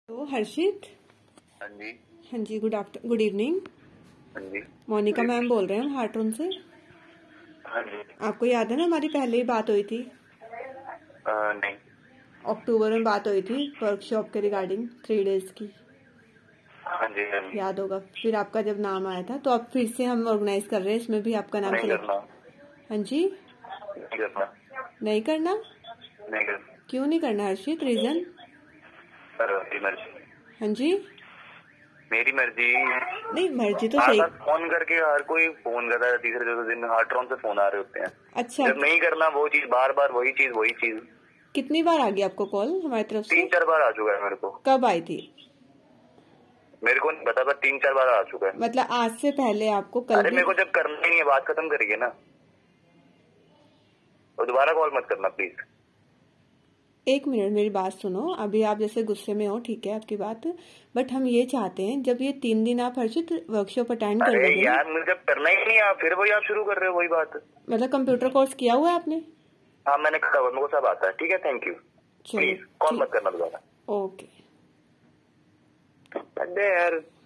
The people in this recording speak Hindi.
तो हर्षित। हाँ जी। हाँ जी, गुड इवनिंग। हाँ जी। मोनिका मैम बोल रहे हैं हम हार्ट्रोन से। हाँ जी। आपको याद है ना हमारी पहले ही बात हुई थी? नहीं। अक्टूबर में बात हुई थी वर्कशॉप के रिगार्डिंग 3 डेज की। हाँ जी। हाँ जी। याद होगा। फिर आपका जब नाम आया था तो अब फिर से हम ऑर्गेनाइज कर रहे हैं, इसमें भी आपका नाम नहीं सेलेक्ट। करना। हाँ जी। नहीं करना। नहीं करना? नहीं करना। क्यों नहीं करना हर्षित, रीजन? मेरी मर्जी। हाँ जी। मेरी मर्जी। नहीं, मर्जी तो बार सही। बार फोन करके हर कोई फोन करता है, तीसरे चौथे दिन हार्ट्रोन से फोन आ रहे होते हैं। अच्छा, जब नहीं करना वो चीज बार बार वही चीज। कितनी बार आ गई आपको कॉल हमारी तरफ से? 3-4 बार आ चुका है मेरे को। कब आई थी? मेरे को नहीं पता, पर 3-4 बार आ चुका है। मतलब आज से पहले आपको कल अरे भी? मेरे को जब करना ही नहीं है, बात खत्म करिए ना, और दोबारा कॉल मत करना प्लीज। एक मिनट, मेरी बात सुनो। अभी आप जैसे गुस्से में हो, ठीक है आपकी बात, बट हम ये चाहते हैं जब ये 3 दिन आप हर्षित वर्कशॉप अटेंड कर अरे लोगे। यार मुझे जब करना ही नहीं है, फिर वही आप शुरू कर रहे हो वही बात। मतलब कंप्यूटर कोर्स किया हुआ है आपने? हाँ मैंने कहा, मेरे को सब आता है। ठीक है, थैंक यू। चलो प्लीज कॉल मत करना दोबारा। ओके। अरे यार।